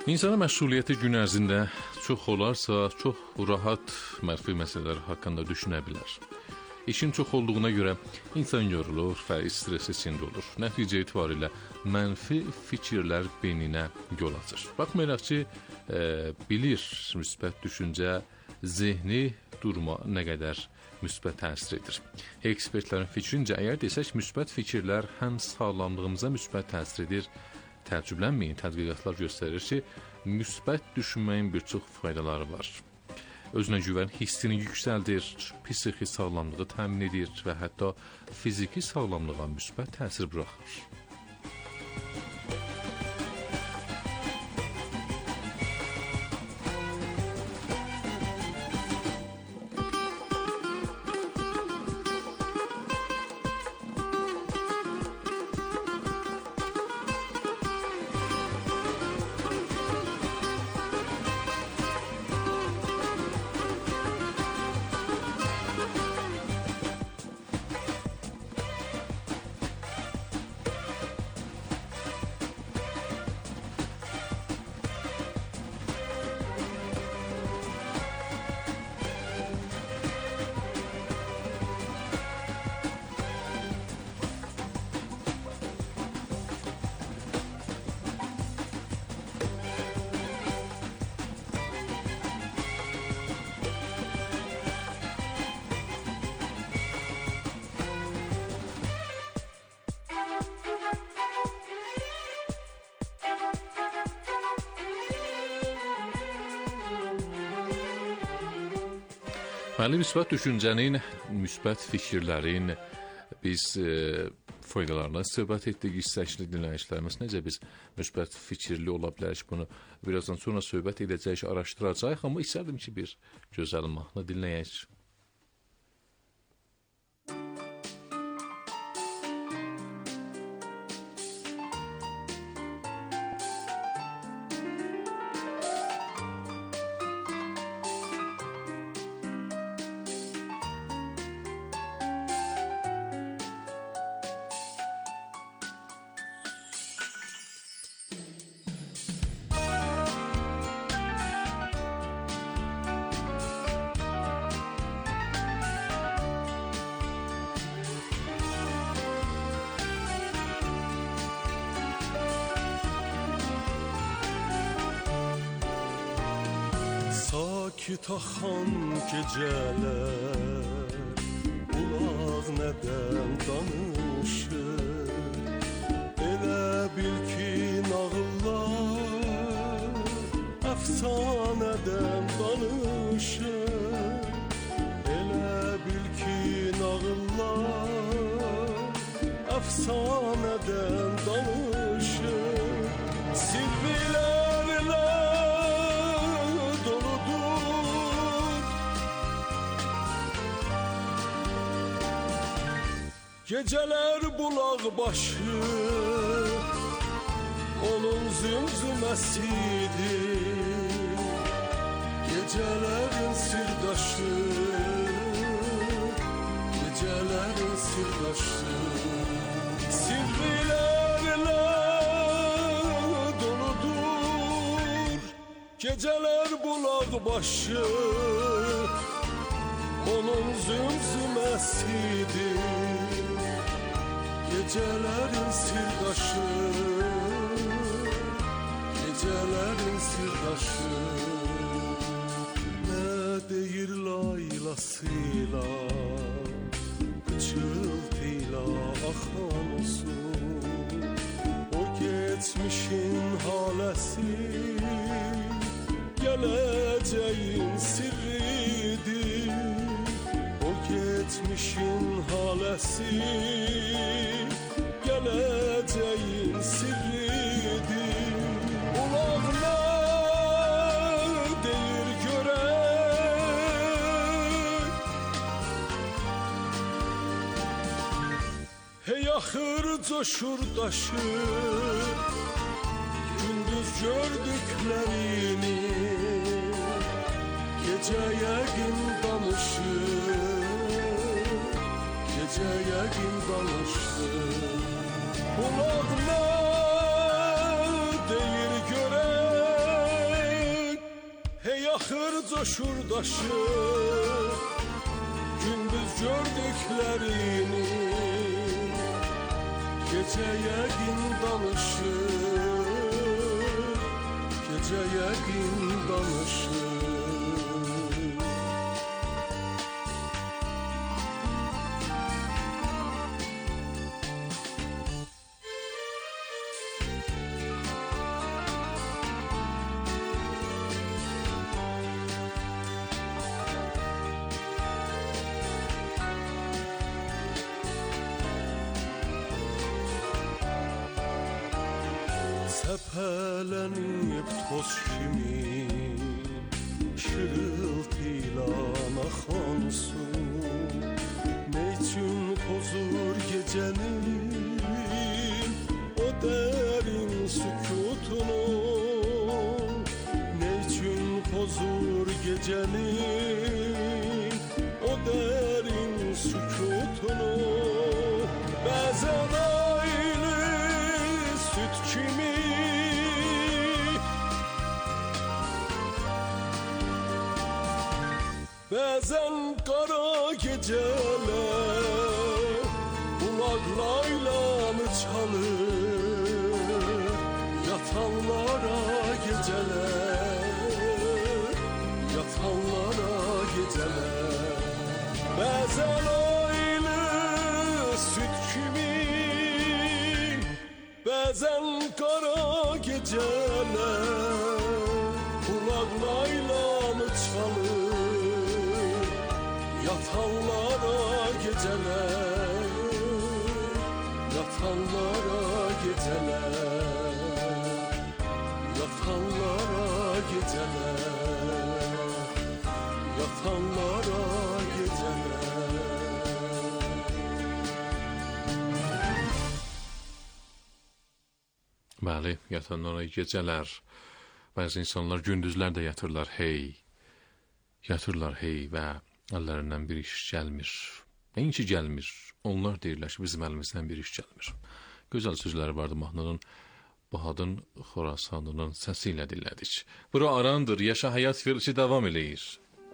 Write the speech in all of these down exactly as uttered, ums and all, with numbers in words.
İnsana məşğuliyyəti gün ərzində çox olarsa, çox rahat mənfi məsələlər haqqında düşünə bilər. İşin çox olduğuna görə insan yorulur və stres içində olur. Nəticə etibarilə mənfi fikirlər beyninə yol açır. Baxmayaraq ki, e, bilir müsbət düşüncə zehni durma nə qədər müsbət təsir edir. Ekspertlərin fikrincə, əgər desək müsbət fikirlər həm sağlamlığımıza müsbət təsir edir, təəccüblənməyin, tədqiqatlar göstərir ki, müsbət düşünməyin bir çox faydaları var. Özünə güvən hissini yüksəldir, psixi sağlamlığı təmin edir və hətta fiziki sağlamlığa müsbət təsir buraxır. Deməli, müsbət düşüncənin, müsbət fikirlərin biz e, faydalarına söhbət etdik. İstəkli dinləyicilərimiz necə biz müsbət fikirli ola bilərik, bunu birazdan sonra söhbət edəcəyik, araşdıracaq. Amma istərdim ki, bir gözəl mahnı dinləyək. Sakit axan gecələr, ulaq nədən danışır? Elə bil ki, nağıllar əfsanədən danışır. Elə bil ki, nağıllar əfsanədən danışır. Silvilərlə gecələr bulaq başı, onun zümzüməsidir. Gecələrin sirdaşı, gecələrin sirdaşı. Silvilərlə doludur gecələr bulaq başı, onun zümzüməsidir. Gecələrin sirdaşı, gecələrin sirdaşı. Nə deyir laylasıyla, pıçıltıyla axan su. O geçmişin haləsi, gələcəyin sirridir. O geçmişin haləsi, gələcəyin sirridir. Ulaqlar deyir görək, hey axır coşur daşır, gündüz gördüklərini, gecə yəqin danışır, gecə yəqin danışır. Ulaqlar deyir görək, yaxır coşur daşır gündüz gördüklerini gece yəqin danışır gece yəqin danışır Səpələnib toz kimi şırıltıyla axan su ne üçün pozur gecenin o derin sükutunu ne üçün pozur gecenin o derin sükutunu bazen aynı süt kimi Bəzən qara gecələr Ulaqlaylanı çalır Yatanlara gecələr Yatanlara gecələr Bəzən aylı süt kimi Bəzən qara gecələr Ulaqlaylanı çalır Yatanlara geceler, yatanlara geceler, yatanlara geceler, yatanlara geceler. Bəli, yatanlara gecələr. Bəzi insanlar gündüzlər də yatırlar, hey. Yatırlar, hey və əllərindən bir iş gəlmir. Nəinki gəlmir, onlar deyirlər ki, bizim əlimizdən bir iş gəlmir. Gözəl sözləri vardı mahnının, Bahadın Xorasanının səsi ilə dinlədik. Bura arandır, yaşa həyat verilişi davam eləyir.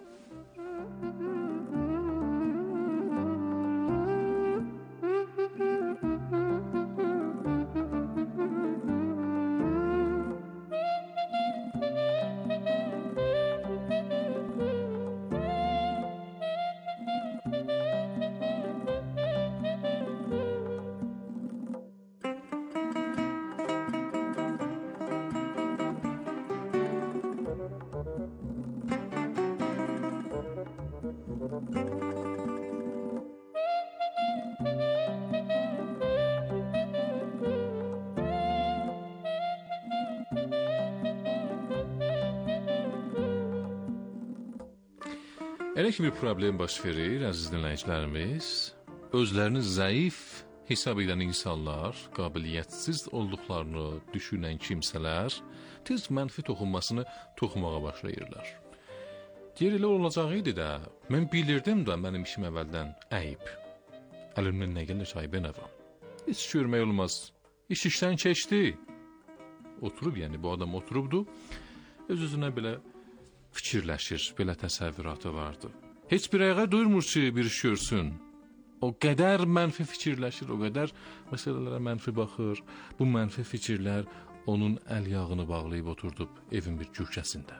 Elə ki bir problem baş verir, əziz dinləyicilərimiz, özlərini zəif hesab edən insanlar, qabiliyyətsiz olduqlarını düşünən kimsələr tez mənfi toxunmasını toxumağa başlayırlar. Deyir, elə olacaq idi də, mən bilirdim də mənim işim əvvəldən əyib. Əlimdən nə gəlir ayıbə nəvəm? Heç görmək olmaz, iş işdən keçdi. Oturub, yəni bu adam oturubdu, öz-özünə belə fikirləşir, belə təsəvvüratı vardı. Heç bir ayağa duymur ki, bir iş görsün. O qədər mənfi fikirləşir, o qədər məsələlərə mənfi baxır. Bu mənfi fikirlər onun əl yağını bağlayıb oturdub evin bir köşəsində.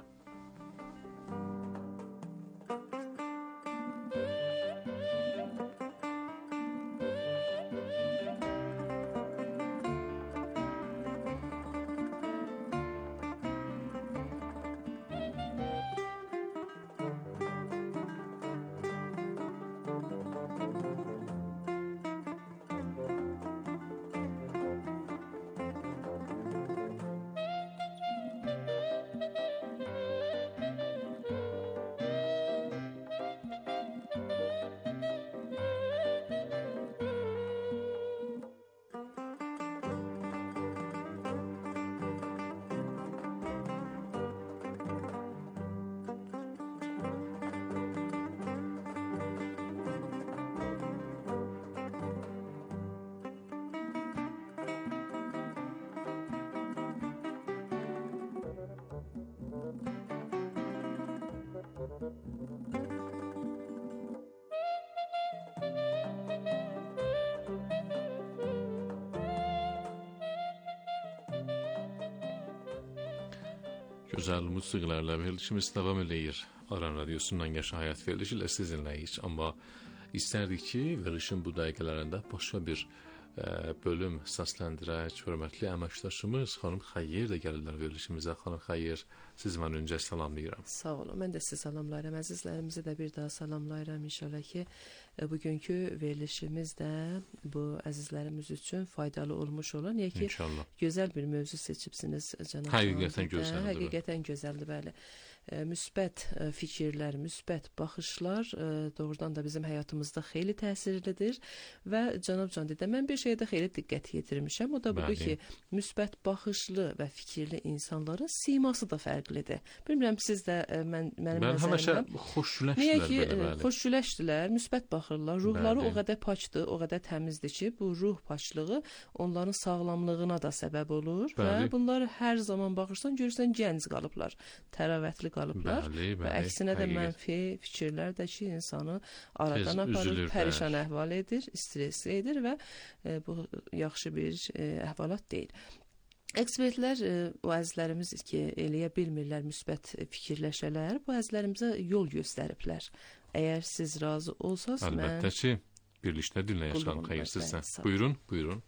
Gözəl musiqilərlə verilişimiz davam eləyir. Aran Radiosundan Yaşa Həyat verilişi ilə sizinləyiz. Amma istərdik ki, verilişin bu dəqiqələrində başqa bir ə, bölüm səsləndirək. Hörmətli əməkdaşımız xanım Xeyir də gəlirlər verilişimizə. Xanım Xeyir, sizi mən öncə salamlayıram. Sağ olun. Mən də sizi salamlayıram. Əzizlərimizi də bir daha salamlayıram. İnşallah ki, bugünkü verilişimiz də bu əzizlərimiz üçün faydalı olmuş olar. Niyə ki, İnşallah. Gözəl bir mövzu seçibsiniz cənab. Həqiqətən gözəldir. Həqiqətən gözəldir, bəli. E, müsbət e, fikirlər, müsbət baxışlar e, doğrudan da bizim həyatımızda xeyli təsirlidir və cənab Can dedə, mən bir şeydə xeyli diqqət yetirmişəm. O da budur ki, müsbət baxışlı və fikirli insanların siması da fərqlidir. Bilmirəm, siz də e, mən mənim Mən həmişə xoşgüləşdilər Niyə ki, belə, bəli. xoşgüləşdilər, müsbət baxırlar, ruhları Bəli. o qədər paçdır, o qədər təmizdir ki, bu ruh paçlığı onların sağlamlığına da səbəb olur Bəli. və bunlar hər zaman baxırsan, görürsən gənc qalıblar, təravətli qalıblar Bəli, və bəli, əksinə də həqiqət. mənfi fikirlər də ki, insanı aradan Tez aparır, üzülür, pərişan bəli. əhval edir, stresli edir və e, bu yaxşı bir e, əhvalat deyil. Ekspertlər, e, o əzizlərimiz ki, eləyə bilmirlər müsbət fikirləşələr, bu əzizlərimizə yol göstəriblər. Əgər siz razı olsaz, Əlbəttə mən... ki, birlikdə dinləyək xanım Qulluğum Xeyir var, sizdən. bəli, sağ olun. Buyurun, buyurun.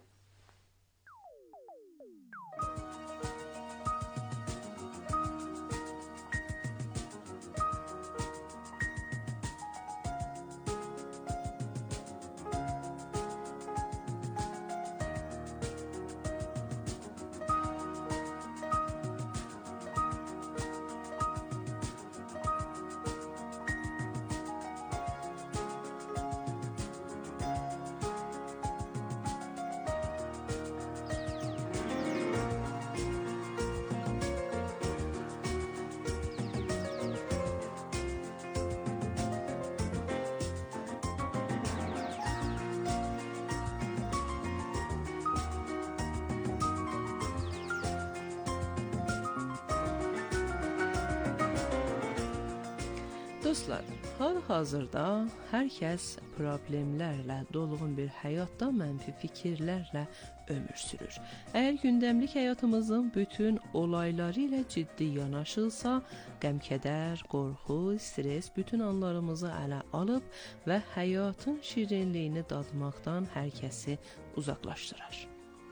Dostlar, hal-hazırda hər kəs problemlərlə dolğun bir həyatda mənfi fikirlərlə ömür sürür. Əgər gündəmlik həyatımızın bütün olayları ilə ciddi yanaşılsa, qəm-kədər, qorxu, stres bütün anlarımızı ələ alıb və həyatın şirinliyini dadmaqdan hər kəsi uzaqlaşdırar.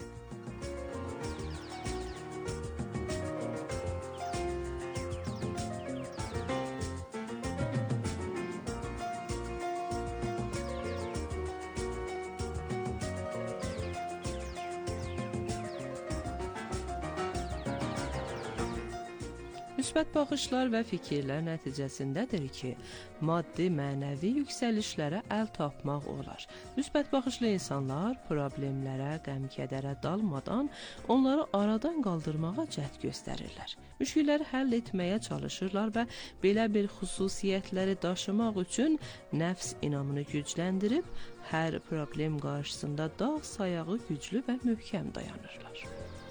Müsbət baxışlar və fikirlər nəticəsindədir ki, maddi, mənəvi yüksəlişlərə əl tapmaq olar. Müsbət baxışlı insanlar problemlərə, qəm-kədərə dalmadan onları aradan qaldırmağa cəhd göstərirlər. Müşkilləri həll etməyə çalışırlar və belə bir xüsusiyyətləri daşımaq üçün nəfs inamını gücləndirib, hər problem qarşısında dağ sayağı güclü və möhkəm dayanırlar.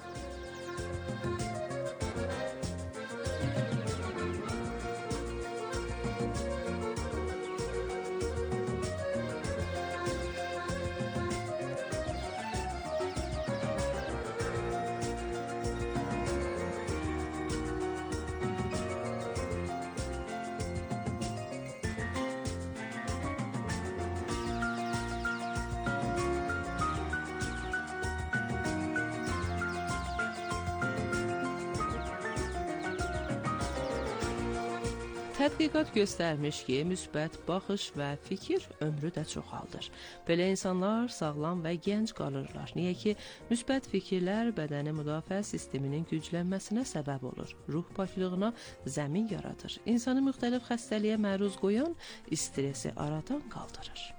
Tədqiqat göstərmiş ki, müsbət baxış və fikir ömrü də çoxaldır. Belə insanlar sağlam və gənc qalırlar. Niyə ki, müsbət fikirlər bədəni müdafiə sisteminin güclənməsinə səbəb olur. Ruh paklığına zəmin yaradır. İnsanı müxtəlif xəstəliyə məruz qoyan stresi aradan qaldırır.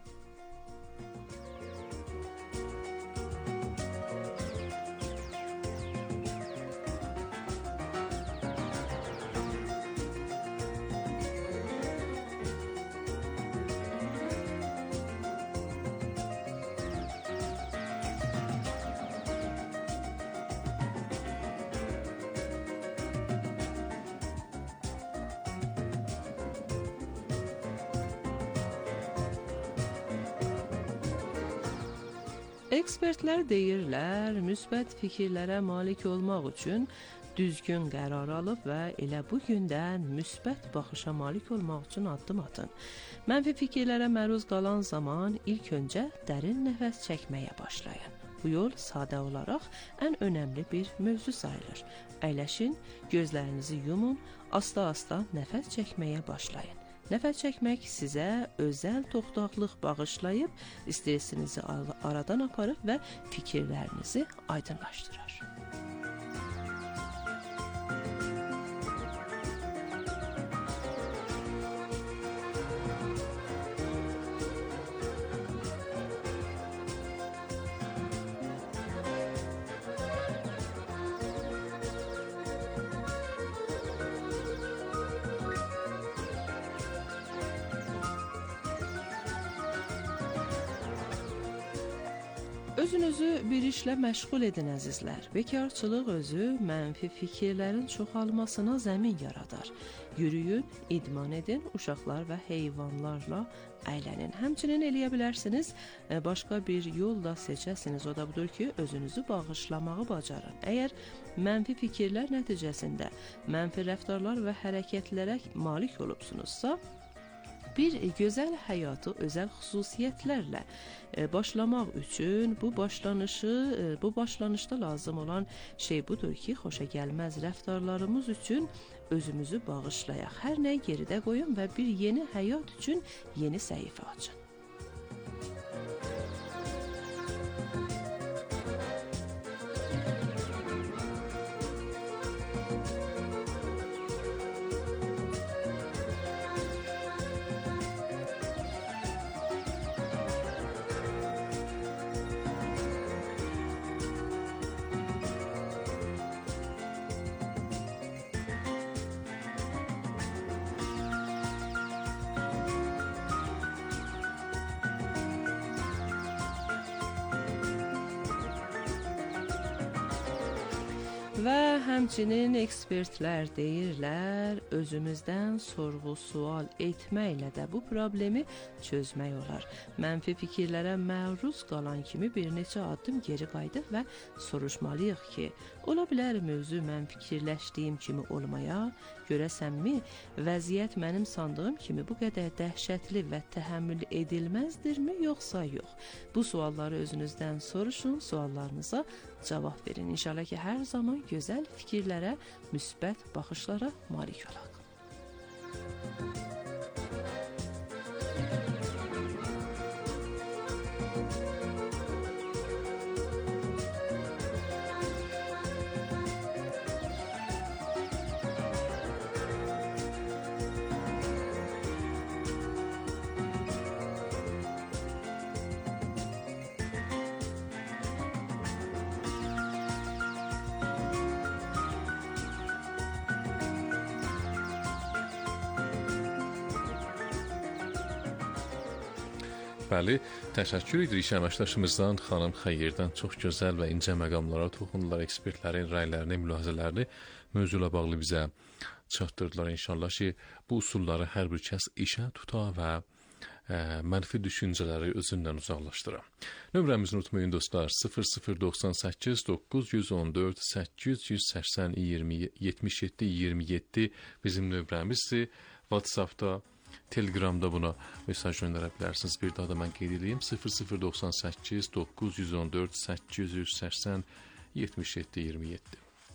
Ekspertlər deyirlər, müsbət fikirlərə malik olmaq üçün düzgün qərar alıb və elə bu gündən müsbət baxışa malik olmaq üçün addım atın. Mənfi fikirlərə məruz qalan zaman ilk öncə dərin nəfəs çəkməyə başlayın. Bu yol sadə olaraq ən önəmli bir mövzu sayılır. Əyləşin, gözlərinizi yumun, asta-asta nəfəs çəkməyə başlayın. Nəfəs çəkmək sizə özəl toxtaqlıq bağışlayıb, stressinizi aradan aparır və fikirlərinizi aydınlaşdırır. Özünüzü bir işlə məşğul edin əzizlər. Bekarçılıq özü mənfi fikirlərin çoxalmasına zəmin yaradar. Yürüyün, idman edin, uşaqlar və heyvanlarla əylənin. Həmçinin eləyə bilərsiniz, başqa bir yol da seçəsiniz. O da budur ki, özünüzü bağışlamağı bacarın. Əgər mənfi fikirlər nəticəsində mənfi rəftarlar və hərəkətlərə malik olubsunuzsa, bir gözəl həyatı özəl xüsusiyyətlərlə başlamaq üçün bu başlanışı, bu başlanışda lazım olan şey budur ki, xoşagəlməz rəftarlarımız üçün özümüzü bağışlayaq. Hər nəyi geridə qoyun və bir yeni həyat üçün yeni səhifə açın. Və həmçinin ekspertlər deyirlər, özümüzdən sorğu-sual etməklə də bu problemi çözmək olar. Mənfi fikirlərə məruz qalan kimi bir neçə addım geri qayıdıb və soruşmalıyıq ki, ola bilər mövzu mən fikirləşdiyim kimi olmaya, görəsənmi, vəziyyət mənim sandığım kimi bu qədər dəhşətli və təhəmmül edilməzdirmi, yoxsa yox? Bu sualları özünüzdən soruşun, suallarınıza cavab verin. İnşallah ki, hər zaman gözəl fikirlərə, müsbət baxışlara malik olaq. Bəli, təşəkkür edirik əməkdaşımızdan, xanım Xəyyirdən çox gözəl və incə məqamlara toxundular, ekspertlərin rəylərini, mülahizələrini mövzuyla bağlı bizə çatdırdılar. İnşallah ki, bu usulları hər bir kəs işə tuta və ə, mənfi düşüncələri özündən uzaqlaşdıra. Nömrəmizi unutmayın dostlar, sıfır sıfır doxsan səkkiz doqquz yüz on dörd səkkiz yüz səksən iyirmi yetmiş yeddi iyirmi yeddi bizim nömrəmizdir. WhatsAppda, Telegramda buna mesaj göndərə bilərsiniz. Bir daha da mən qeyd edeyim. sıfır sıfır doxsan səkkiz doqquz yüz on dörd səkkiz yüz səksən yetmiş yeddi iyirmi yeddi.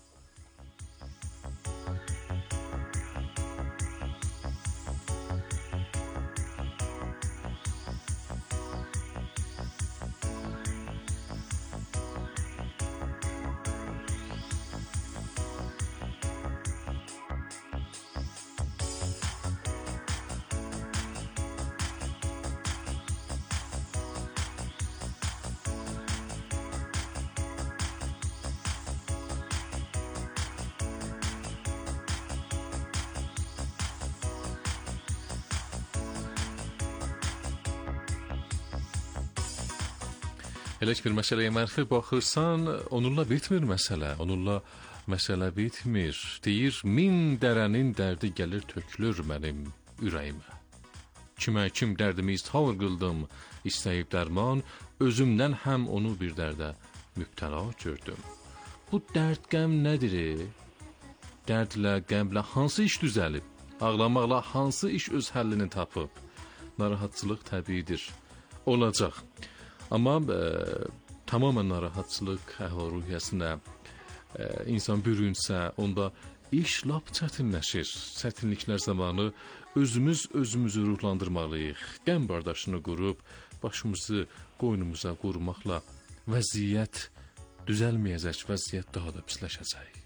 Elə ki, bir məsələyə mənfi baxırsan, onunla bitmir məsələ, onunla məsələ bitmir. Deyir, min dərənin dərdi gəlir tökülür mənim ürəyimə. Kimə kim dərdimi izhar qıldım, istəyib dərman, özümdən həm onu bir dərdə mübtəla gördüm. Bu dərd qəm nədir? dərdlə, qəmlə hansı iş düzəlib? Ağlamaqla hansı iş öz həllini tapıb? Narahatçılıq təbiidir, olacaq. Amma e, tamamən narahatçılıq əhval-ruhiyyəsinə e, insan bürünsə, onda iş lap çətinləşir. Çətinliklər zamanı özümüz özümüzü ruhlandırmalıyıq. Qəm bardaşını qurub, başımızı qoynumuza qurmaqla vəziyyət düzəlməyəcək, vəziyyət daha da pisləşəcək.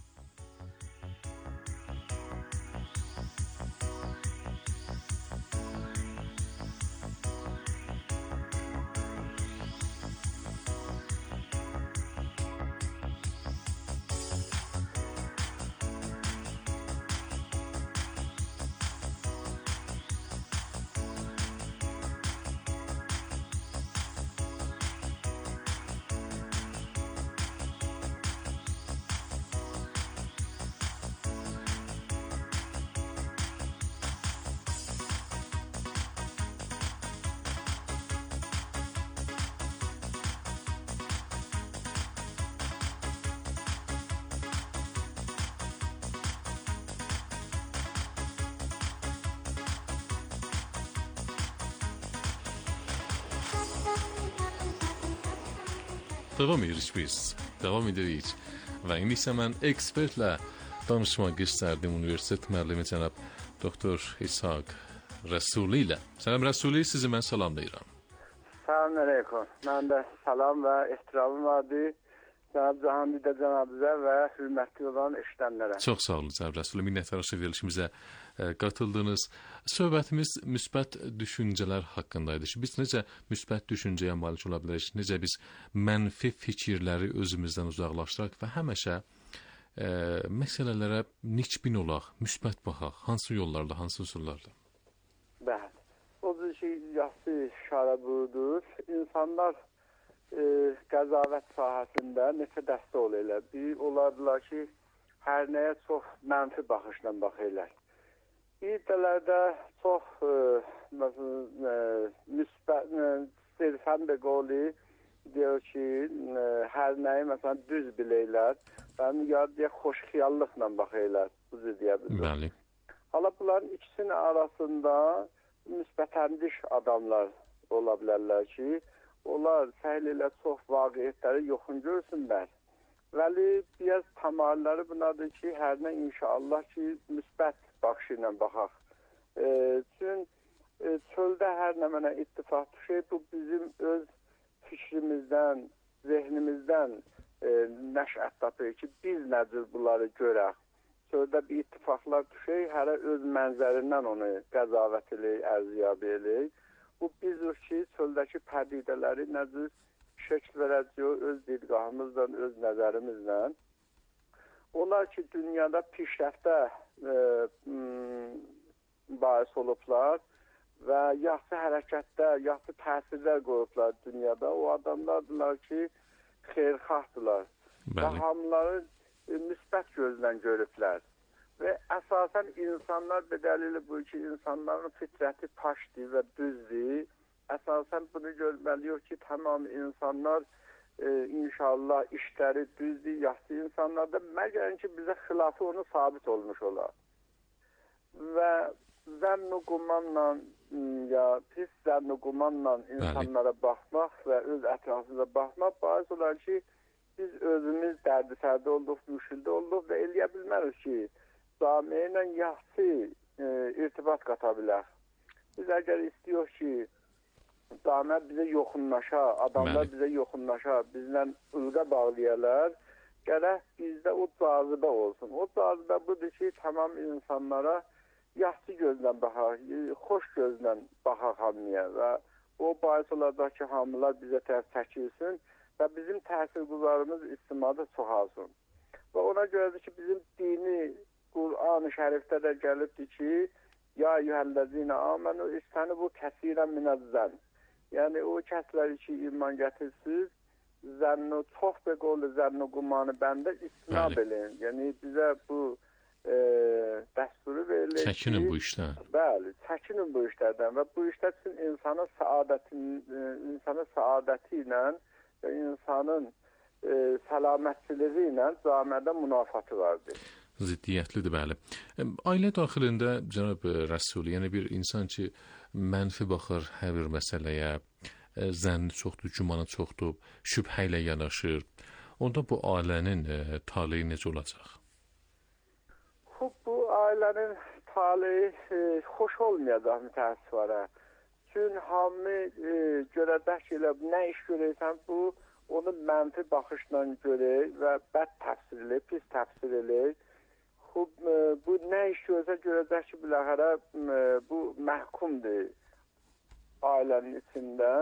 Davam edirik biz, davam edirik. Və indi isə mən ekspertlə danışmaq istərdim universitet müəllimi cənab doktor İshaq Rəsuli ilə. Salam Rəsuli, sizi mən salamlayıram. Salam əleykum. Mən də salam və ehtiramım vardır. Cənab Cahandidə cənabınıza və hörmətli olan eşidənlərə. Çox sağ olun cənab Rəsuli. Minnətdarlıq verilişimizə e, qatıldınız. Söhbətimiz müsbət düşüncələr haqqındaydı. Biz necə müsbət düşüncəyə malik ola bilərik? Necə biz mənfi fikirləri özümüzdən uzaqlaşdıraq və həmişə e, məsələlərə nikbin olaq, müsbət baxaq. Hansı yollarda, hansı üsullarda? Bəli. O bir şey yaxşı işarə buyurdur. İnsanlar E, qəzavət sahəsində neçə dəstə olurlar. Bir olardılar ki, hər nəyə çox mənfi baxışla baxırlar. Bir dələrdə çox e, e, müsbət, e, sirfən bir qoli deyir ki, e, hər nəyi məsələn düz bilirlər. Yəni, ya deyə xoş xiyallıqla baxırlar. Bu deyə bilir. Bəli. Hala bunların ikisinin arasında müsbətəndiş adamlar ola bilərlər ki, onlar səhl ilə çox vaqiətləri yoxun görsünlər. Vəli biraz tamarları bunadır ki, hər nə inşallah ki, müsbət baxışı ilə baxaq. E, çünki e, çöldə hər nə mənə ittifaq düşür, bu bizim öz fikrimizdən, zehnimizdən e, nəşət tapır ki, biz nədir bunları görək. Çöldə bir ittifaqlar düşür, hərə öz mənzərindən onu qəzavət eləyir, ərziyab eləyir. Bu bizdir ki, çöldəki pədidələri nədir şəkil verəcək öz didgahımızla, öz nəzərimizlə. Onlar ki, dünyada pişrəftə e, bahis olublar və yaxşı hərəkətdə, yaxşı təsirlər qoyublar dünyada. O adamlardırlar ki, xeyrxahdırlar. Və hamıları e, müsbət gözlə görüblər. Və əsasən insanlar bedəlilə bu ki, insanların fitrəti paşdır və düzdür. Əsasən bunu görməliyik ki, tamam insanlar e, inşallah işləri düzdür, yaxşı insanlardır. Məgər ki, bizə xilafı onu sabit olmuş olar. Və zənn-u qumanla, ya pis zənn-u qumanla insanlara baxmaq və öz ətrafımıza baxmaq bahis olar ki, biz özümüz dərdi-sərdə olduq, müşkildə olduq və eləyə bilmərik ki, camiə ilə yaxşı e, irtibat qata bilər. Biz əgər istiyor ki, camiə bizə yoxunlaşa, adamlar Məli. bizə yoxunlaşa, bizlə ılqa bağlayalar, gərək bizdə o cazibə olsun. O cazibə budur ki, tamam insanlara yaxşı gözlə baxaq, xoş gözlə baxaq hamıya və o bahis olacaq ki, hamılar bizə tərəf çəkilsin və bizim təsirgüzarımız istimada çoxalsın. Və ona görədir ki, bizim dini Qur'an-ı Şərifdə də gəlibdir ki, ya eyyuhəl-ləzinə amenu istənibu kəsirən minəzzən. Yəni, o kəsləri ki, iman gətirsiz, zənnu, çox bir qolu zənnu qumanı bəndə istinab eləyin. Yəni, bizə bu e, dəsturu verilir ki, çəkinin bu işdən. Bəli, çəkinin bu işlərdən və bu işlər üçün insana səadətin, insana səadəti ilə və insanın e, səlamətçiliyi ilə camiədə münafatı vardır. ziddiyyətlidir, bəli. Ailə daxilində cənab Rəsuli, yəni bir insan ki, mənfi baxır hər bir məsələyə, zənni çoxdur, gümanı çoxdur, şübhə ilə yanaşır. Onda bu ailənin e, taleyi necə olacaq? Bu ailənin taleyi e, xoş olmayacaq mütəəssiflərə. Çünki hamı e, görəcək ki, nə iş görürsən, bu onu mənfi baxışla görür və bəd təfsir edir, pis təfsir edir. Bu, e, bu nə iş görürsə görəcək ki, biləxərə e, bu məhkumdur ailənin içində.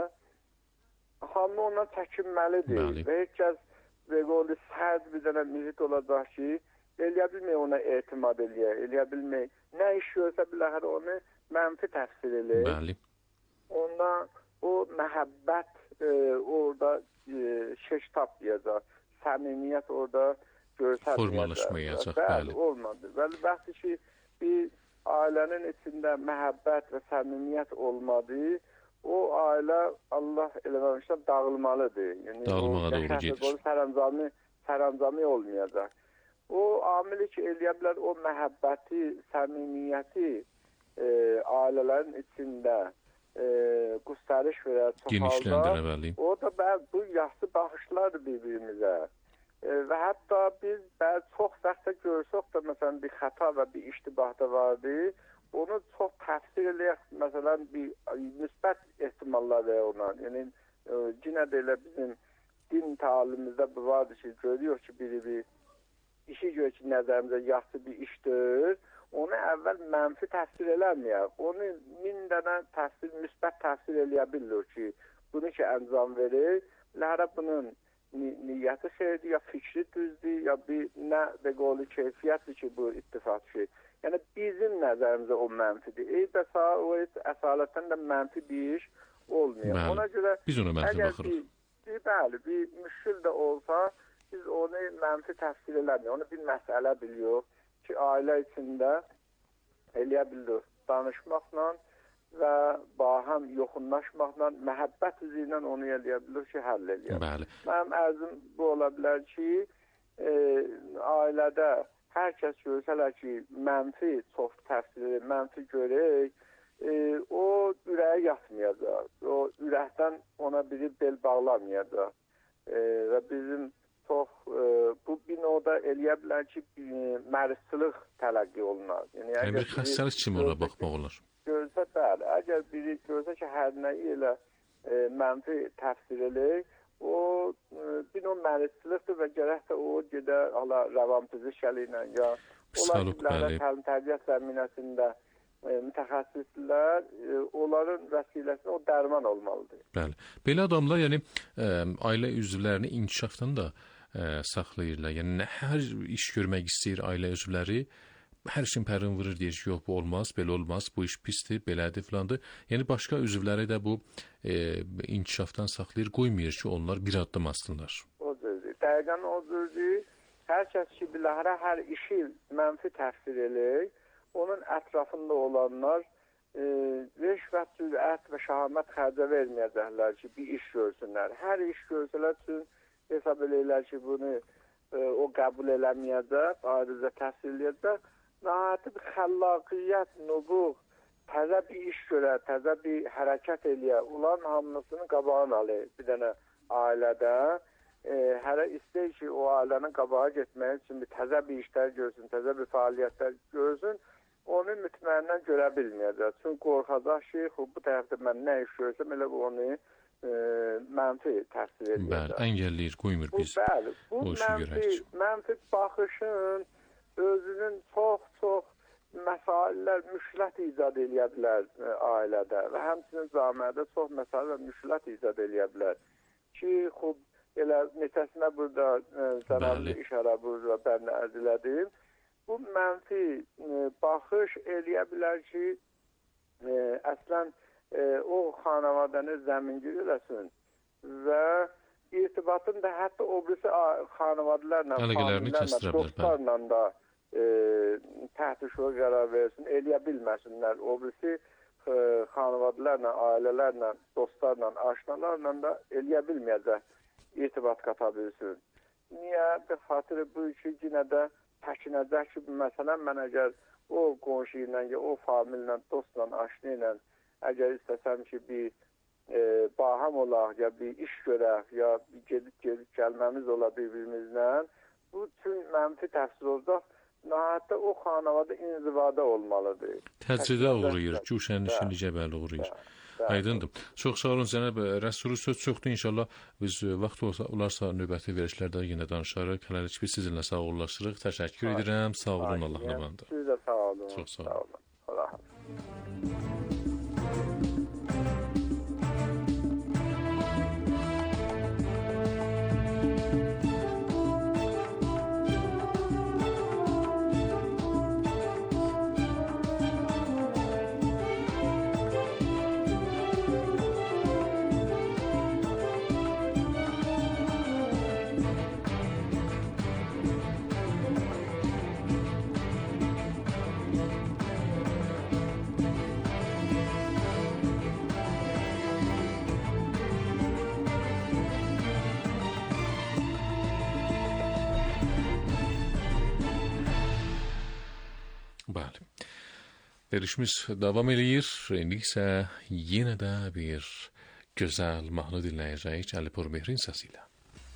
Hamı ona çəkinməlidir. Bəli. Və heç kəs və qolu sərt bir dənə mühit olacaq ki, eləyə bilmək ona etimad eləyə, eləyə bilmək. Nə iş görsə biləxərə onu mənfi təfsir edir. Bəli. Ondan o məhəbbət e, orada e, şeş tapmayacaq. Səmimiyyət orada görsənməyəcək. Formalaşmayacaq, bəli. bəli. Olmadı. Bəli, bəxti ki, bir ailənin içində məhəbbət və səmimiyyət olmadı, o ailə Allah eləməmişdən dağılmalıdır. Yəni, Dağılmağa doğru gedir. Sərəncamı, sərəncamı olmayacaq. O amili ki, eləyə bilər o məhəbbəti, səmimiyyəti e, ailələrin içində e, göstəriş verər, genişləndirə, bəli. O da bəzi bu yaxşı baxışlardır bir-birimizə. E, və hətta biz bəzi çox vaxtda görsək də, məsələn, bir xəta və bir iştibah da vardı, onu çox təfsir eləyək, məsələn, bir müsbət ehtimallar verir ona. Yəni, e, yenə də elə bizim din talimimizdə bu vardır ki, görüyoruz ki, biri bir işi görür ki, nəzərimizə yaxşı bir işdir, onu əvvəl mənfi təfsir eləməyək. Onu min dənə təfsir, müsbət təfsir eləyə bilir ki, bunu ki, əncam verir. Lərə bunun ni niyyəti xeyirdir, ya fikri düzdür, ya bir nə və qolu keyfiyyətdir ki, bu ittifaq şey. Yəni, bizim nəzərimizə o mənfidir. Ey bəsa, o əsalətən də mənfi bir iş olmuyor. Bəli, ona görə, biz ona mənfi baxırıq. Bir, bir, bəli, bir müşkül də olsa, biz onu mənfi təfsir eləmiyor. Onu bir məsələ biliyor ki, ailə içində eləyə bilir danışmaqla və bahəm yoxunlaşmaqla, məhəbbət üzü ilə onu eləyə bilir ki, həll eləyə. Bəli. Mənim ərzim bu ola bilər ki, e, ailədə hər kəs görsələr ki, mənfi çox təfsir edir, mənfi görək, e, o ürəyə yatmayacaq. O ürəkdən ona biri bel bağlamayacaq. E, və bizim çox, e, bu binoda eləyə bilər ki, məruzçılıq tələqqi olunar. Yəni, yəni bir xəstəlik kimi ona baxmaq olar. Görsə, bəli, əgər biri görsə ki, hər nəyi elə e, mənfi təfsir edir, o e, bino məruzçılıqdır və gərək də o gedə ala rəvan-pizişəli ilə ya psixoloq, bəli. Təlim tərbiyyət zəminəsində e, mütəxəssislər, e, onların vəsiləsinə o dərman olmalıdır. Bəli. Belə adamlar, yəni ə, ailə üzvlərini inkişafdan da ə, saxlayırlar. Yəni hər iş görmək istəyir ailə üzvləri, hər işin pərin vurur, deyir ki, yox, bu olmaz, belə olmaz, bu iş pisdir, belədir, filandır. Yəni başqa üzvləri də bu e, inkişafdan saxlayır, qoymuyor ki, onlar bir addım atsınlar. O cüzdür. Dəqiqən o cüzdür. Hər kəs ki, bilahara hər işi mənfi təfsir edir, onun ətrafında olanlar e, rüşvət, cürət və şahamət xərcə verməyəcəklər ki, bir iş görsünlər. Hər iş görsələr üçün hesab eləyirlər ki, bunu e, o qəbul eləməyəcək, ayrıca təhsil edəcək. Nəhayəti bir xəllaqiyyət, nubuq, təzə bir iş görə, təzə bir hərəkət eləyə, ulan hamısının qabağını alır bir dənə ailədə. E, hərə istəyir ki, o ailənin qabağa getmək üçün bir təzə bir işlər görsün, təzə bir fəaliyyətlər görsün, onu mütməyindən görə bilməyəcək. Çünki qorxacaq ki, bu tərəfdə mən nə iş görsəm, elə onu e, mənfi təfsir edəcək. Bəli, əngəlləyir, qoymur biz bu, bəli, bu o işi görək. Mənfi baxışın özünün çox-çox məsaillər, müşkilət icad eləyə bilər e, ailədə və həmçinin camiədə çox məsələ və müşkilət icad eləyə bilər ki, xub, elə neçəsinə burada e, zərarlı işarə burada bərni ərz elədim. Bu mənfi e, baxış eləyə bilər ki, e, əslən e, o xanavadəni zəmingir eləsin və irtibatın da hətta o birisi xanavadlarla, famililərlə, dostlarla da e, təhtişoğa qərar versin, eləyə bilməsinlər. O birisi e, xanavadlarla, ailələrlə, dostlarla, aşnalarla da eləyə bilməyəcək irtibat qata bilsin. Niyə? Bir xatırı bu ki, yenə də təkinəcək ki, məsələn, mən əgər o qonşu ilə, o famillə, dostla, aşını ilə əgər istəsəm ki, bir e, baham olaq, ya bir iş görək, ya bir gedib-gedib gəlməmiz ola bir-birimizlə, bu üçün mənfi təsir olacaq. Nəhayətdə o xanavada inzivada olmalıdır. Təcridə uğrayır, cuşənişinlicə bəli uğrayır. Aydındır. Çox sağ olun Cənab Rəsulu, söz çoxdur. İnşallah biz vaxt olarsa növbəti verilişlərdə yenə danışarıq. Hələlik biz sizinlə sağollaşırıq. Təşəkkür edirəm. Sağ olun, Allah nəmandır. Siz də sağ olun. Çox sağ olun. Allah hafiz. Bəli. Verişimiz davam eləyir. İndi isə yenə də bir gözəl mahnı dinləyəcəyik Əli Purbehrin səsi ilə.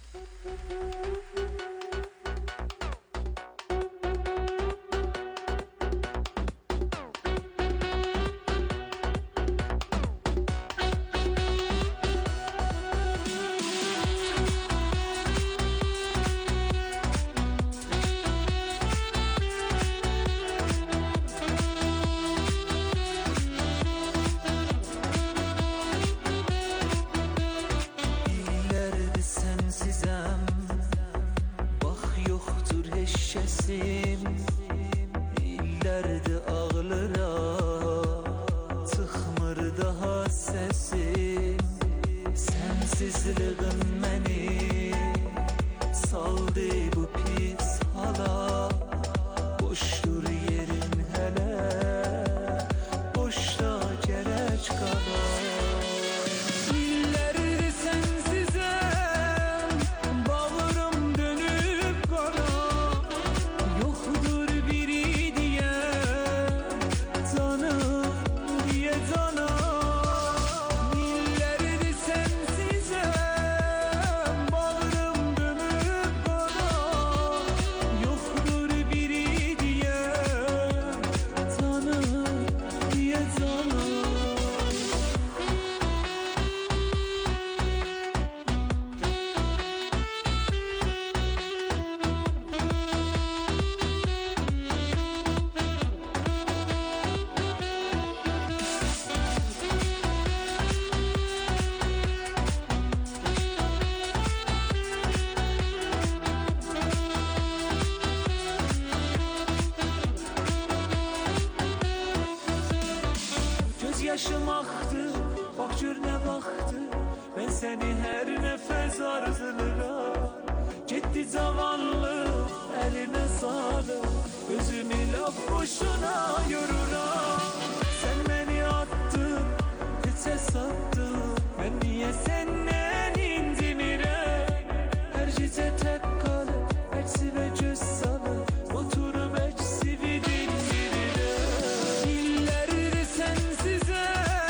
Yaşım aktı, bak gör ne baktı. Ben seni her nefes arzularım. Gitti zavallı, eline sağlık. Gözümü laf boşuna yoruram. Sen beni attın, hiçe sattın. Ben niye senden incinirem? Her gece tek kalıp, eksi ve göz salıp. Oturup eksi bir dindirirem. İllerdir sensize.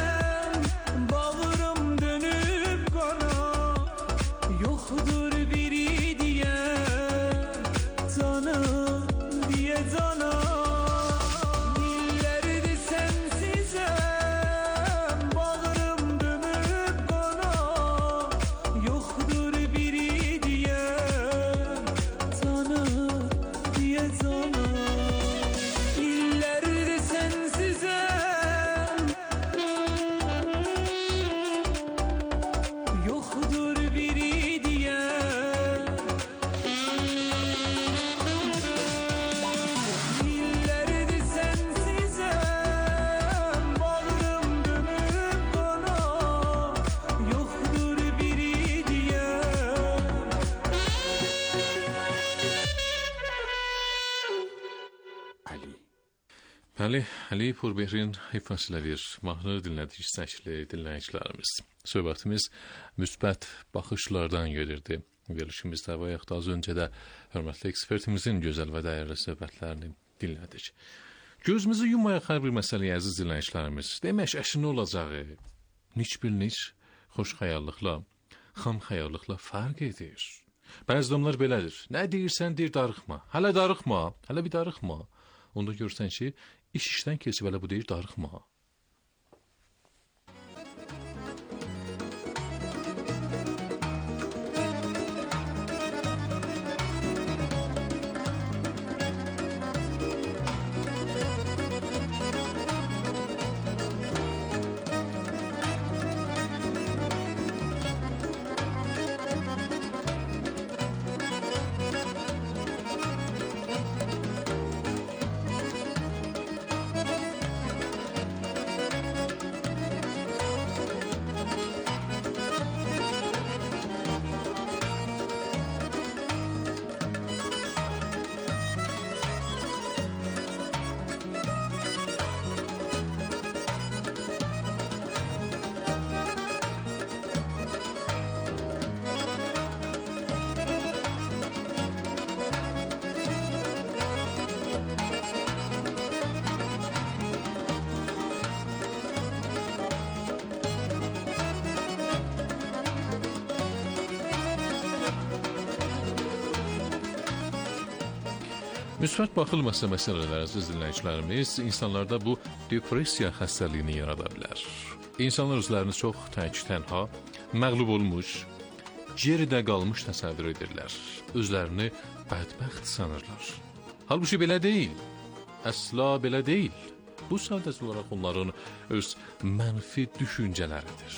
Bəli, Əli Purbehrin ifasıyla bir mahnı dinlədik, istəkli dinləyicilərimiz. Söhbətimiz müsbət baxışlardan gedirdi. verilişimizdə və yaxud da az öncə də hörmətli ekspertimizin gözəl və dəyərli söhbətlərini dinlədik. Gözümüzü yummayaq hər bir məsələyə əziz dinləyicilərimiz. Demək, əşin olacağı niç bir niç xoş xəyallıqla, xam xəyallıqla fərq edir. Bəzi adamlar belədir. Nə deyirsən, deyir, darıxma. Hələ darıxma, hələ bir darıxma. Onda görürsən ki, iş işdən keçib, hələ bu deyir, darıxma. Müsbət baxılmasa məsələlər, əziz dinləyicilərimiz, insanlarda bu depressiya xəstəliyini yarada bilər. İnsanlar özlərini çox tək, tənha, məğlub olmuş, geridə qalmış təsəvvür edirlər. Özlərini bədbəxt sanırlar. Halbuki belə deyil, əsla belə deyil. Bu sadəcə olaraq onların öz mənfi düşüncələridir.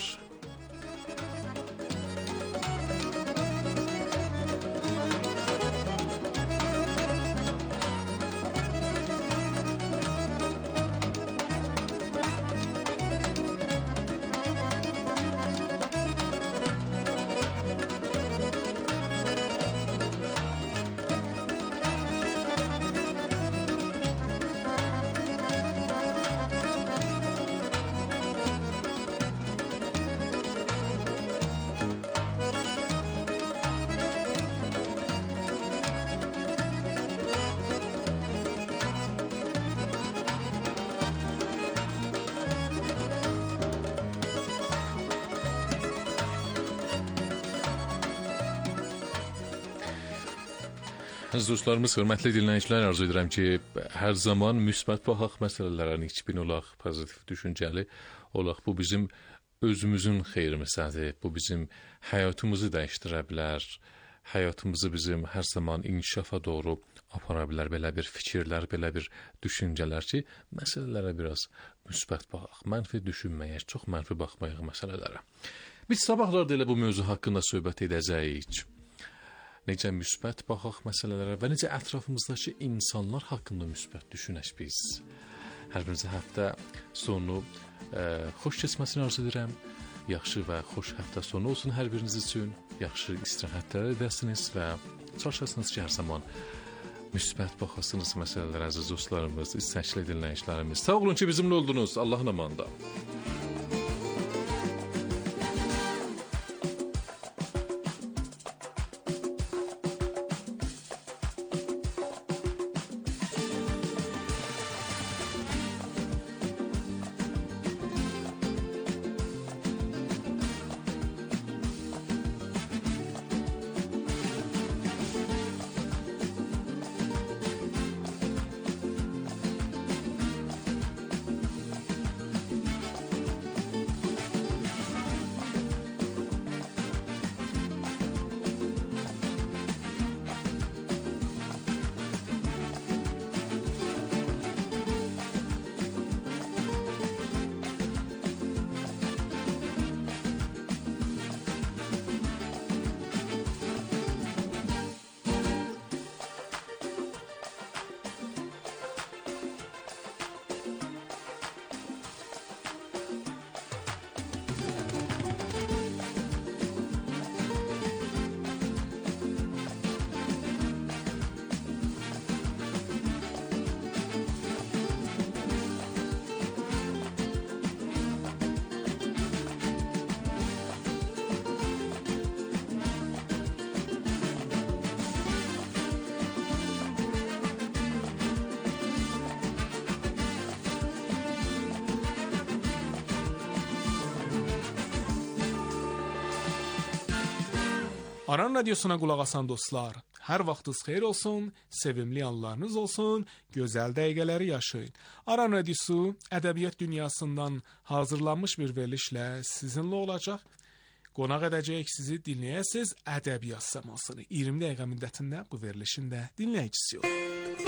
Əziz dostlarımız, hörmətli dinləyicilər, arzu edirəm ki, hər zaman müsbət baxaq məsələlərə, nikbin olaq, pozitiv düşüncəli olaq. Bu bizim özümüzün xeyrimizədir. Bu bizim həyatımızı dəyişdirə bilər. Həyatımızı bizim hər zaman inkişafa doğru apara bilər. Belə bir fikirlər, belə bir düşüncələr ki, məsələlərə biraz müsbət baxaq. Mənfi düşünməyək, çox mənfi baxmayaq məsələlərə. Biz sabahlarda elə bu mövzu haqqında söhbət edəcəyik. Necə müsbət baxaq məsələlərə və necə ətrafımızdakı insanlar haqqında müsbət düşünək biz. Hər birinizə həftə sonu e, xoş keçməsini arzu edirəm. Yaxşı və xoş həftə sonu olsun hər biriniz üçün. Yaxşı istirahətlər edəsiniz və çalışasınız ki, hər zaman müsbət baxasınız məsələlərə, əziz dostlarımız, istəkli dinləyicilərimiz. Sağ olun ki, bizimlə oldunuz. Allahın amanında. Aran Radiosuna qulaq asan dostlar, hər vaxtınız xeyir olsun, sevimli anlarınız olsun, gözəl dəqiqələri yaşayın. Aran Radiosu ədəbiyyat dünyasından hazırlanmış bir verilişlə sizinlə olacaq. Qonaq edəcəyik sizi, dinləyəsiniz ədəbiyyat səmasını. iyirmi dəqiqə müddətində bu verilişin də dinləyicisi olun.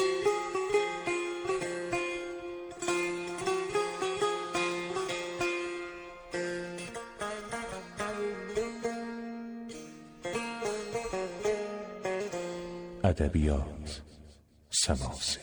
ادبیات سماسی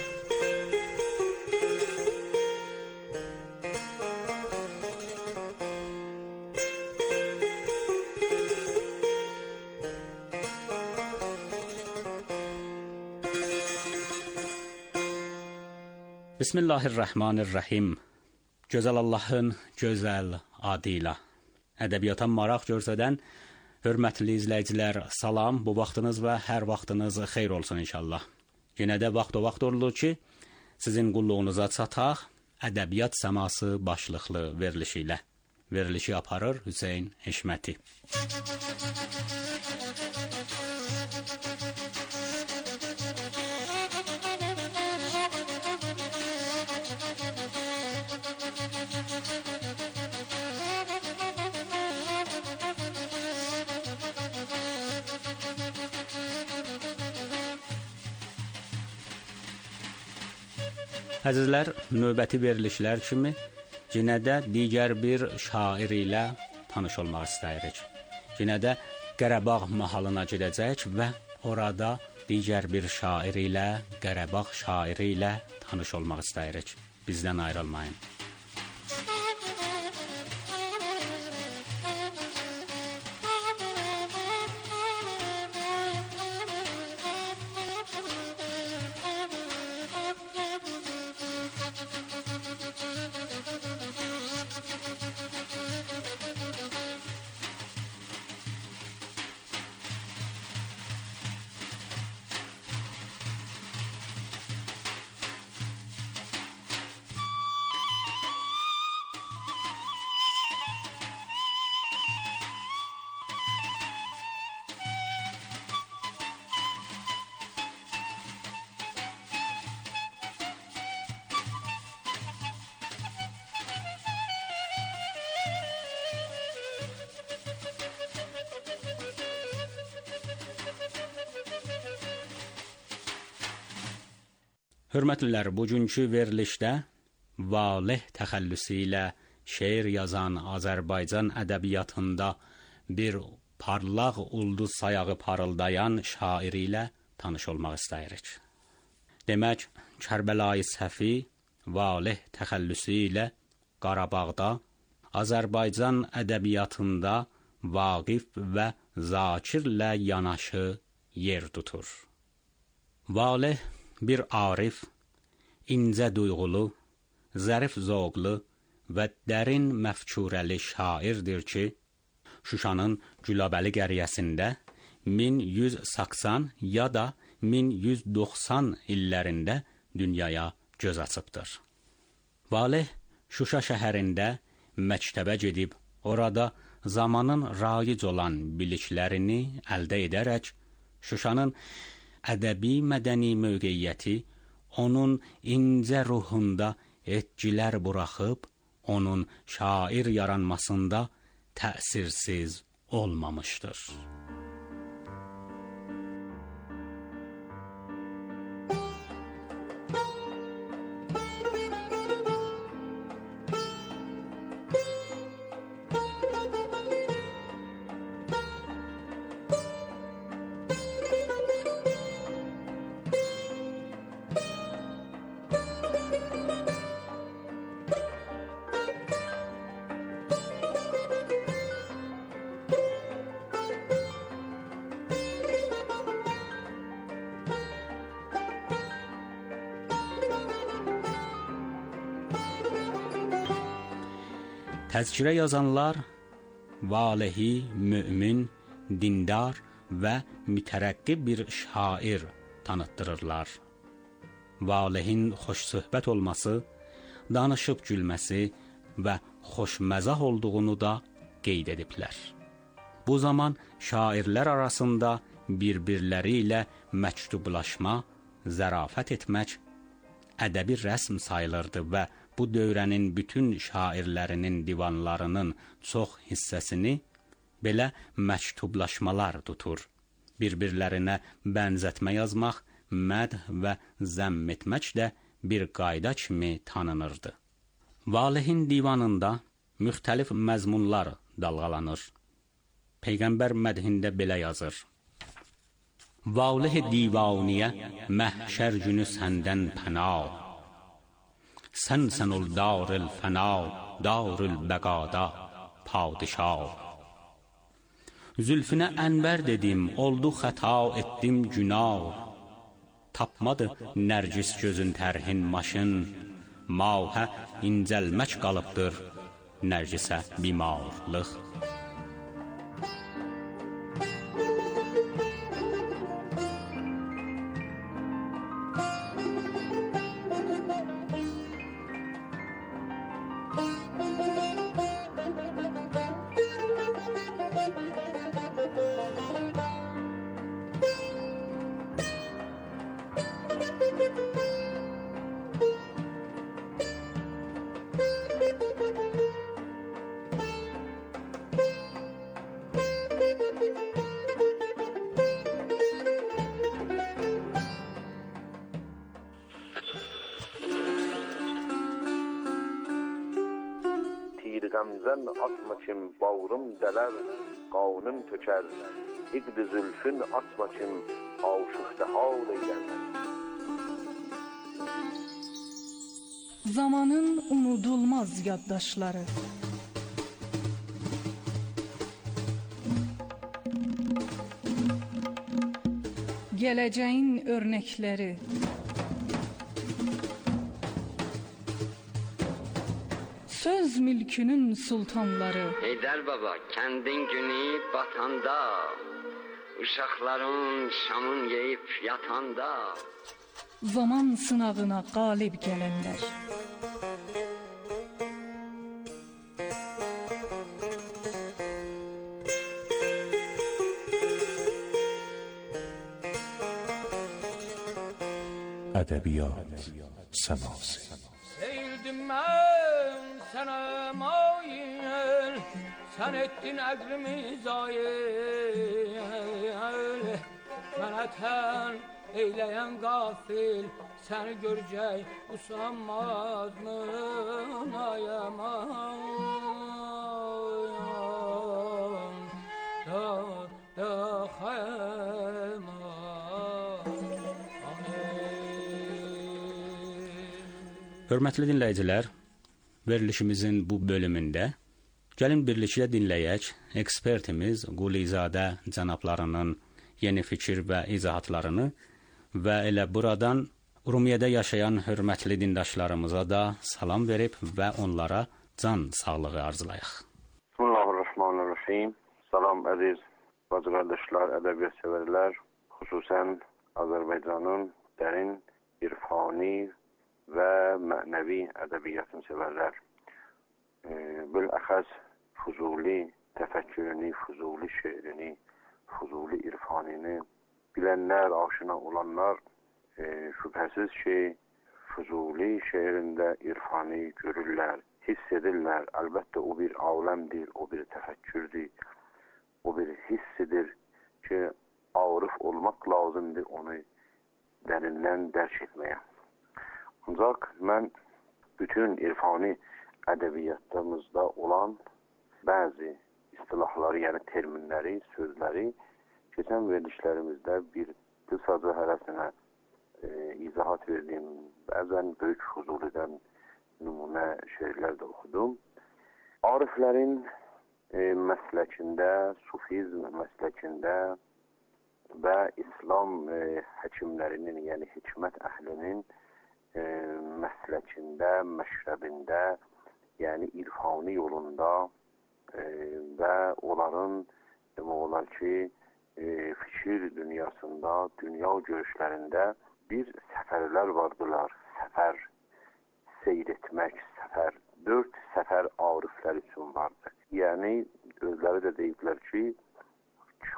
بسم الله الرحمن الرحیم. Gözəl Allahın gözəl adı ilə ədəbiyyata maraq göstərən hörmətli izləyicilər, salam, bu vaxtınız və hər vaxtınız xeyir olsun inşallah. Yenə də vaxt o vaxt olur ki, sizin qulluğunuza çataq ədəbiyyat səması başlıqlı verilişi ilə. Verilişi aparır Hüseyn Eşməti. Əzizlər, növbəti verilişlər kimi yenə də digər bir şair ilə tanış olmaq istəyirik. Yenə də Qarabağ mahalına gedəcək və orada digər bir şair ilə, Qarabağ şairi ilə tanış olmaq istəyirik. Bizdən ayrılmayın. Hörmətlilər, bugünkü verilişdə Valeh təxəllüsü ilə şeir yazan Azərbaycan ədəbiyyatında bir parlaq ulduz sayağı parıldayan şairi ilə tanış olmaq istəyirik. Demək, Kərbəlayı Səfi Valeh təxəllüsü ilə Qarabağda Azərbaycan ədəbiyyatında Vaqif və Zakirlə yanaşı yer tutur. Valeh bir arif, incə duyğulu, zərif zövqlu və dərin məfkurəli şairdir ki, Şuşanın Gülabəli qəryəsində min yüz səksən ya da min yüz doxsan illərində dünyaya göz açıbdır. Valeh Şuşa şəhərində məktəbə gedib, orada zamanın raic olan biliklərini əldə edərək, Şuşanın ədəbi mədəni mövqeyiyyəti onun incə ruhunda etcilər buraxıb, onun şair yaranmasında təsirsiz olmamışdır. Təzkirə yazanlar Valehi mömin, dindar və mütərəqqi bir şair tanıtdırırlar. Valehin xoş söhbət olması, danışıb gülməsi və xoşməzah olduğunu da qeyd ediblər. Bu zaman şairlər arasında bir-birləri ilə məktublaşma, zərafət etmək ədəbi rəsm sayılırdı və bu dövrənin bütün şairlərinin divanlarının çox hissəsini belə məktublaşmalar tutur. Bir-birlərinə bənzətmə yazmaq, məd və zəmm etmək də bir qayda kimi tanınırdı. Valihin divanında müxtəlif məzmunlar dalğalanır. Peyğəmbər mədhində belə yazır: Valih divaniyə məhşər günü səndən pəna, Sən sənul daril fəna, daril bəqada padişah. Zülfünə ənvər dedim, oldu xəta etdim günah, Tapmadı nərcis gözün tərhin maşın, Mahə incəlmək qalıbdır, nərcisə bimarlıq. Gamzən atma kim bağrım dələr, qavnım tökər, İqd-i zülfün atma kim aşıqda hal eylər. Zamanın unudulmaz yaddaşları, gələcəyin örnəkləri, söz mülkünün sultanları. Heydər baba, kəndin günü batanda, uşaqların şamın yeyib yatanda, zaman sınağına qalib gələnlər. Ədəbiyyat səması. Seyildim mən sənə mayil, sən etdin əqlimi zayil. Mənə tən eyləyən qafil, səni görəcək usanmaz mı ayaman, da da xəyman. Hörmətli dinləyicilər, verilişimizin bu bölümündə gəlin birlikdə dinləyək ekspertimiz Qulizadə cənablarının yeni fikir və izahatlarını və elə buradan Urumiyədə yaşayan hörmətli dindaşlarımıza da salam verib və onlara can sağlığı arzulayıq. Bismillahirrahmanirrahim. Salam əziz bacı qardaşlar, ədəbiyyat sevərlər, xüsusən Azərbaycanın dərin irfani və mənəvi ədəbiyyatını sevərlər. Biləxəs Füzuli təfəkkürünü, Füzuli şeirini, Füzuli irfanini bilənlər, aşina olanlar e, şübhəsiz ki, Füzuli şeirində irfani görürlər, hiss edirlər. Əlbəttə o bir aləmdir, o bir təfəkkürdür, o bir hissidir ki, arif olmaq lazımdır onu dərindən dərk etməyə. Ancaq mən bütün irfani ədəbiyyatımızda olan bəzi istilahları, yəni terminləri, sözləri keçən verilişlərimizdə bir qısaca hərəsinə e, izahat verdim. Bəzən Böyük Füzulidən nümunə şeirlər də oxudum. Ariflərin e, məsləkində, sufizm məsləkində və İslam e, həkimlərinin, yəni hikmət əhlinin e, məsləkində, məşrəbində, yəni irfani yolunda e, və onların demək olar ki, e, fikir dünyasında, dünya görüşlərində bir səfərlər vardılar. Səfər, seyr etmək, səfər, dörd səfər ariflər üçün vardı. Yəni, özləri də deyiblər ki,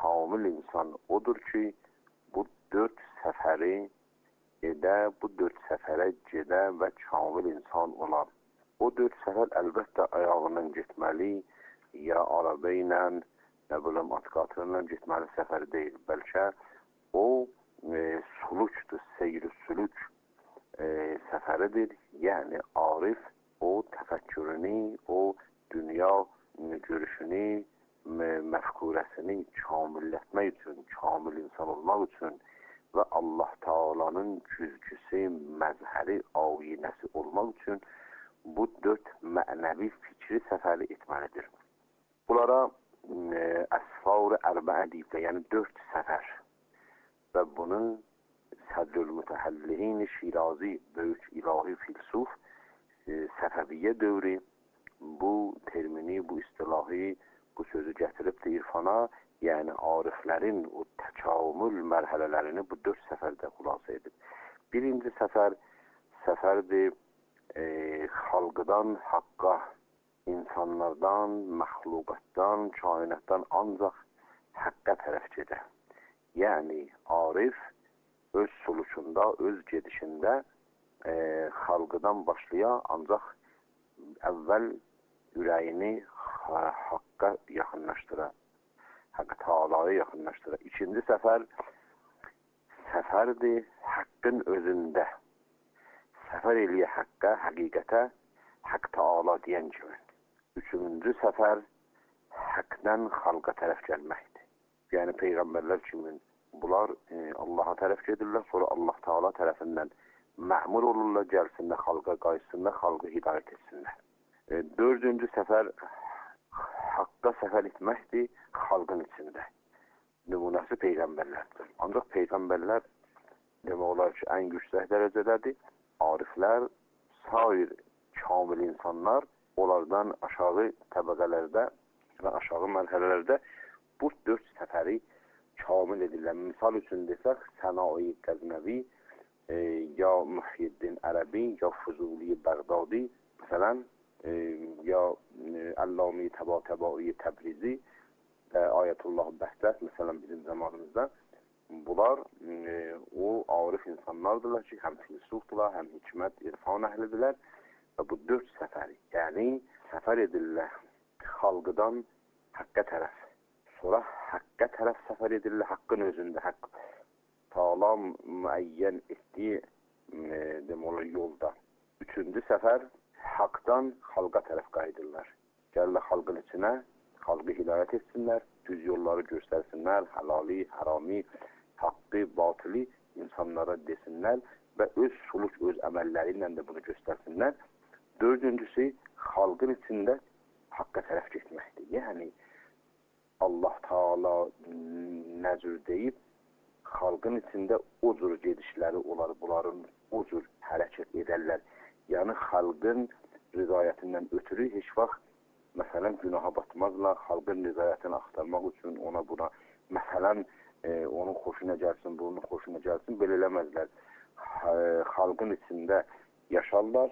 kamil insan odur ki, bu dörd səfəri edə, bu dörd səfərə gedə və kamil insan olan. O dörd səfər əlbəttə ayağından getməli, ya araba ilə, nə bilim, atqatırla getməli səfər deyil. Bəlkə o e, sulukdur, seyr-i suluk e, səfəridir. Yəni arif o təfəkkürünü, o dünya görüşünü, məfkurəsini kamillətmək üçün, kamil insan olmaq üçün və Allah Taala'nın güzgüsü, məzhəri, ayinəsi olmaq üçün bu dörd mənəvi fikri səfəri etməlidir. Bunlara e, əsfar-ı ərbəə deyiblər, yəni dörd səfər. Və bunu Sədrül-Mütəhəllihin Şirazi, böyük ilahi filsuf, e, Səfəviyyə dövrü bu termini, bu istilahi, bu sözü gətiribdir irfana, yəni ariflərin o təkamül mərhələlərini bu dörd səfərdə xülasə edib. Birinci səfər, səfərdir e, xalqıdan haqqa, insanlardan, məxluqatdan, kainatdan ancaq həqqa tərəf gedə. Yəni arif öz sulukunda, öz gedişində e, xalqıdan başlaya, ancaq əvvəl ürəyini haqqa yaxınlaşdıra, Haqq Taala'ya yaxınlaşdıra. İkinci səfər, səfərdir haqqın özündə. Səfər eləyə haqqa, həqiqətə, Haqq Taala deyən kimi. Üçüncü səfər, haqqdan xalqa tərəf gəlməkdir. Yəni Peyğəmbərlər kimi bunlar e, Allaha tərəf gedirlər, sonra Allah Taala tərəfindən məmur olurlar, gəlsinlər xalqa, qaysınlar, xalqı hidayət etsinlər. E, dördüncü səfər, haqqa səfər etməkdir xalqın içində. Nümunəsi Peyğəmbərlərdir. Ancaq Peyğəmbərlər demək olar ki, ən yüksək dərəcədədir. Ariflər, sair kamil insanlar onlardan aşağı təbəqələrdə və aşağı mərhələlərdə bu dörd səfəri kamil edirlər. Misal üçün desək, Səna-i Qəznəvi, e, ya Muhyiddin Ərəbi, ya Füzuli Bəğdadi, məsələn, e, ya e, Əllami Təba-Təbai Təbrizi, e, Ayətullah Bəhdət, məsələn, bizim zamanımızda. Bunlar e, o arif insanlardırlar ki, həm filsufdurlar, həm hikmət, irfan əhlidirlər və bu dörd səfəri, yəni səfər edirlər xalqıdan haqqa tərəf. Sonra haqqa tərəf səfər edirlər, haqqın özündə, haqq Taala müəyyən etdiyi e, deməli yolda. Üçüncü səfər, haqdan xalqa tərəf qayıdırlar. Gəlirlər xalqın içinə, xalqı hidayət etsinlər, düz yolları göstərsinlər, halali, harami, haqqı, batılı insanlara desinlər və öz suluk, öz əməlləri ilə də bunu göstərsinlər. Dördüncüsü, xalqın içində haqqa tərəf getməkdir. Yəni, Allah Taala nəcür deyib, xalqın içində o cür gedişləri olar, bunların o cür hərəkət edərlər. Yəni, xalqın rızayətindən ötürü heç vaxt, məsələn, günaha batmazlar, xalqın rızayətini axtarmaq üçün ona buna, məsələn, e, onun xoşuna gəlsin, bunun xoşuna gəlsin, belə eləməzlər. Xalqın içində yaşarlar,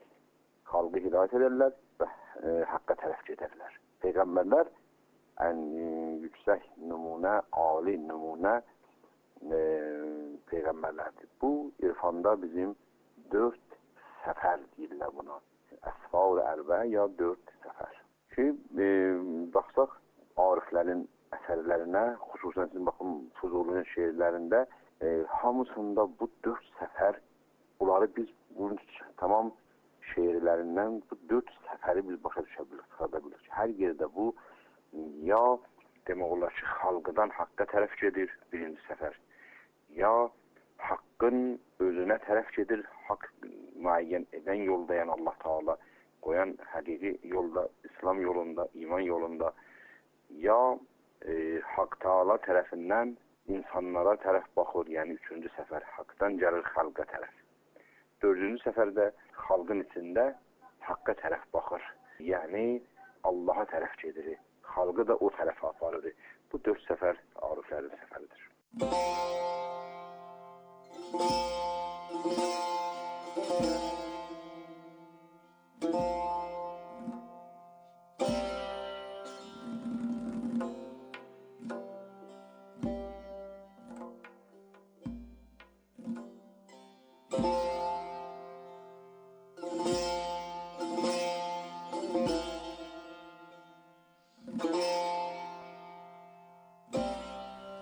xalqı hidayət edərlər və e, haqqa tərəf gedərlər. Peyğəmbərlər ən e, yüksək nümunə, ali nümunə e, Peyğəmbərlərdir. Bu, irfanda bizim dörd səfər deyirlər buna. Əsfar-ı ərbəə ya dörd səfər. Ki, e, baxsaq, ariflərin əsərlərinə, xüsusən sizin baxın, Füzulinin şeirlərində e, hamısında bu dörd səfər, bunları biz bunun tamam şeirlərindən bu dörd səfəri biz başa düşə bilirik, çıxarda bilirik. Hər yerdə bu ya demək olar ki, xalqıdan haqqa tərəf gedir, birinci səfər. Ya haqqın özünə tərəf gedir, haqq müəyyən edən yolda, yəni Allah Taala qoyan həqiqi yolda, İslam yolunda, iman yolunda, ya e, Haqq Taala tərəfindən insanlara tərəf baxır, yəni üçüncü səfər haqqdan gəlir xalqa tərəf. Dördüncü səfərdə xalqın içində haqqa tərəf baxır, yəni Allaha tərəf gedir, xalqı da o tərəfə aparır. Bu dörd səfər ariflərin səfəridir.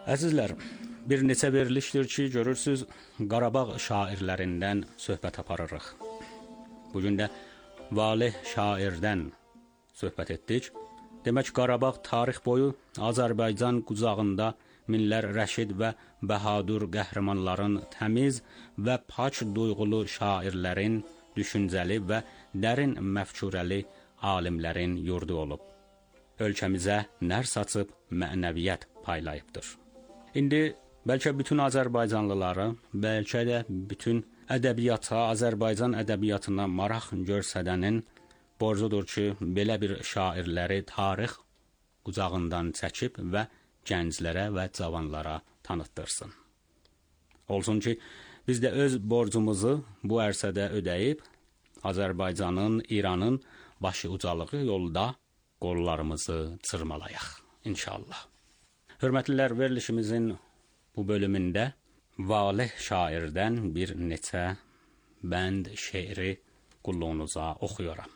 Əzizlər, bir neçə verilişdir ki, görürsüz, Qarabağ şairlərindən söhbət aparırıq. Bugün də Valeh şairdən söhbət etdik. Demək, Qarabağ tarix boyu Azərbaycan qucağında minlər Rəşid və Bəhadur qəhrəmanların, təmiz və pak duyğulu şairlərin, düşüncəli və dərin məfkurəli alimlərin yurdu olub. Ölkəmizə nər saçıb mənəviyyət paylayıbdır. İndi bəlkə bütün Azərbaycanlıları, bəlkə də bütün ədəbiyyata, Azərbaycan ədəbiyyatına maraq görsədənin borcudur ki, belə bir şairləri tarix qucağından çəkib və gənclərə və cavanlara tanıtdırsın. Olsun ki, biz də öz borcumuzu bu ərsədə ödəyib, Azərbaycanın, İranın başı ucalığı yolda qollarımızı çırmalayaq, inşallah. Hörmətlilər, verilişimizin bu bölümündə Valeh şairdən bir neçə bənd şeiri qulluğunuza oxuyuram.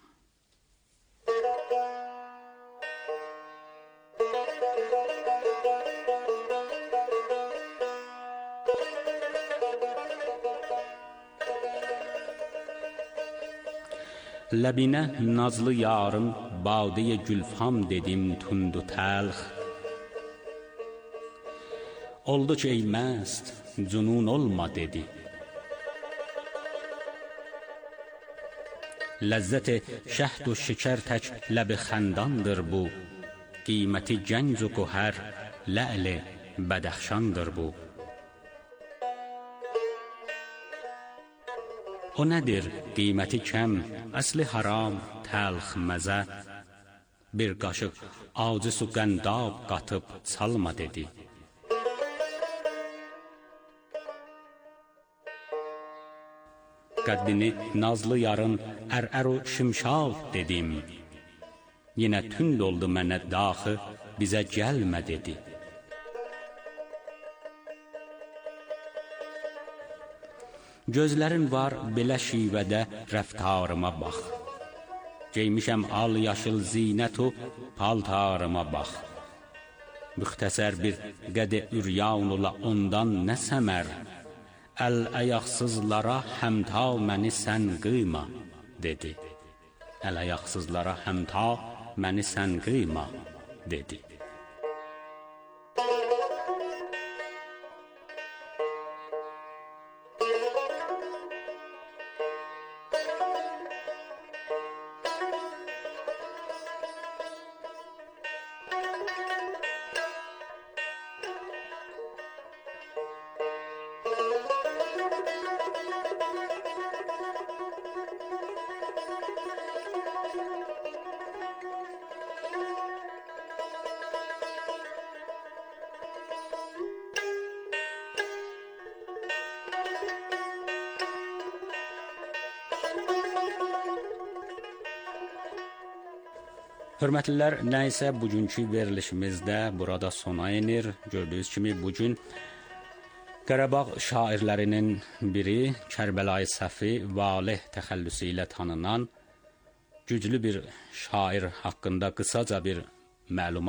Ləbinə nazlı yarım badiye gülfam dedim tundu təlx. Oldu ki ey məst, cünun olma dedi. Ləzzət-i şəhd u şikər tək ləb-i xəndandır bu. Qiyməti gənc u qəhər, lə'l-i bədəxşandır bu. O nədir qiyməti kəm, əsli haram, təlx məzə. Bir qaşıq acı su qəndab qatıb çalma dedi. Qəddini nazlı yarın ər-ər-u şimşal dedim. Yenə tünd oldu mənə daxı, bizə gəlmə dedi. Gözlərin var belə şivədə rəftarıma bax. Geymişəm al yaşıl zinətu paltarıma bax. Müxtəsər bir qədə üryan ola ondan nə səmər. Əl-əyaqsızlara həmta məni sən qıyma, dedi. Əl-əyaqsızlara həmta məni sən qıyma, dedi. Hörmətlilər, nə isə bugünkü verilişimizdə burada sona inir. Gördüyünüz kimi bugün Qarabağ şairlərinin biri Kərbəlayı Səfi Valeh təxəllüsü ilə tanınan güclü bir şair haqqında qısaca bir məlumat